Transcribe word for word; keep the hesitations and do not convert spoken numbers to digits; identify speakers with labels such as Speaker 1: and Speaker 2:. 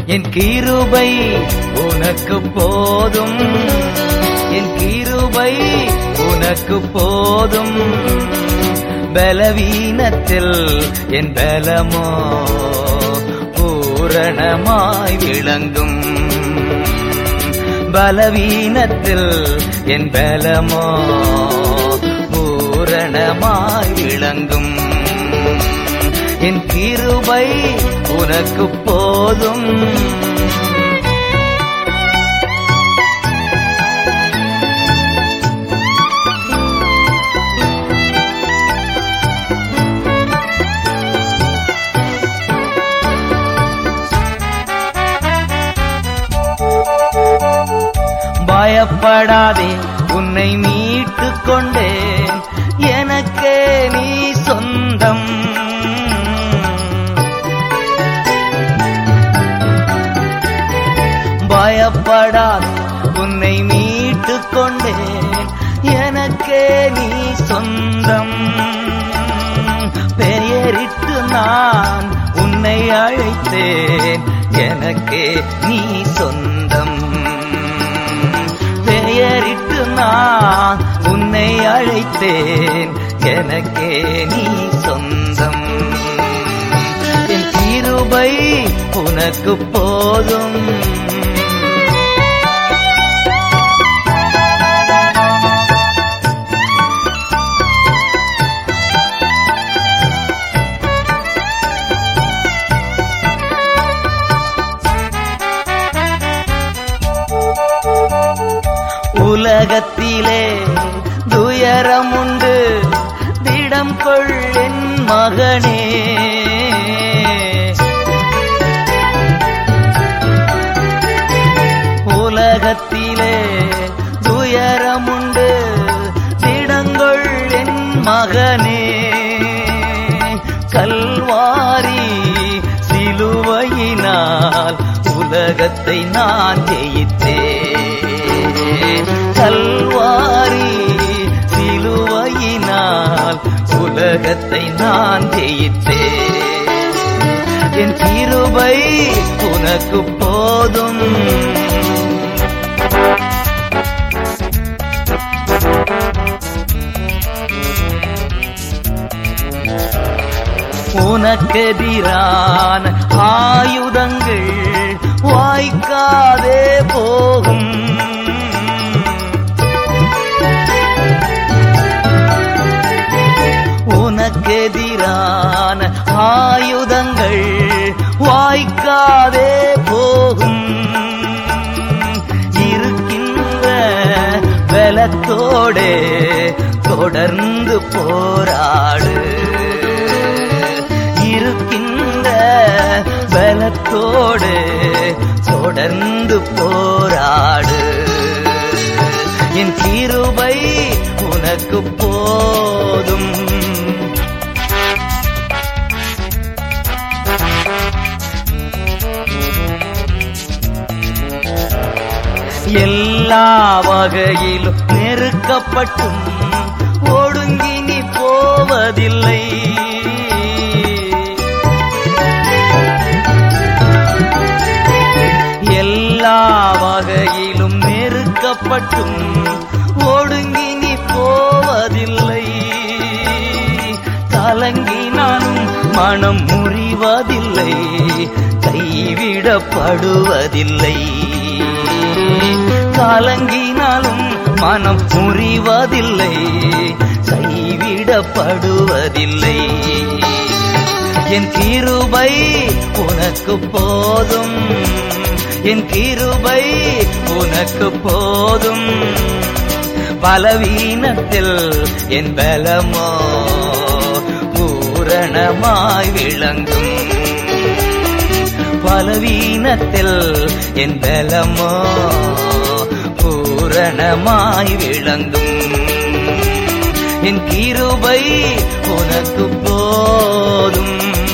Speaker 1: என் கிருபை உனக்கு போதும், என் கிருபை உனக்கு போதும். பலவீனத்தில் என் பலமோ பூரணமாய் விளங்கும். பலவீனத்தில் என் பலமோ பூரணமாய் விளங்கும். என் கிருபை உனக்கு போதும். பயப்படாதே, உன்னை மீட்டுக் கொண்டேன், எனக்கே நீ சொந்தம். பயப்படாதே, உன்னை மீட்டுக் கொண்டேன், எனக்கே நீ சொந்தம். பெயரிட்டு நான் உன்னை அழைத்தேன், எனக்கே நீ சொந்தம். பெயரிட்டு நான் உன்னை அழைத்தேன், எனக்கே நீ சொந்தம். என் கிருபை உனக்கு போதும். உலகத்திலே துயரம் உண்டு, திடம் கொள் என் மகனே. உலகத்திலே துயரம் உண்டு, திடங்கொள் என் மகனே. கல்வாரி சிலுவையினால் உலகத்தை நான் ஜெயித்தேன். கல்வாரி சிலுவையினால் உலகத்தை நான் ஜெயித்தேன். என் கிருபை உனக்கு போதும். உனக்கெதிரான ஆயுதங்கள் வாய்க்காதே போகும். உனக்கெதிரான ஆயுதங்கள் வாய்க்காதே போகும். இருக்கின்ற பலத்தோடே தொடர்ந்து போராடு. இருக்கின்ற பலத்தோடு தொடர்ந்து போராடு. என் கிருபை உனக்கு போதும். எல்லா வகையிலும் நெருக்கப்பட்டும் ஒடுங்கி நீ போவதில்லை. எல்லா வகையிலும் நெருக்கப்பட்டும் ஒடுங்கி நீ போவதில்லை. கலங்கினாலும் மனம் முறிவதில்லை, கைவிடப்படுவதில்லை. கலங்கினாலும் மனம் முறிவதில்லை, கைவிடப்படுவதில்லை. என் கிருபை உனக்கு போதும். என் கிருபை உனக்கு போதும். பலவீனத்தில் என் பலமோ பூரணமாய் விளங்கும். பலவீனத்தில் என் பலமோ பூரணமாய் விளங்கும். என் கிருபை உனக்கு போதும்.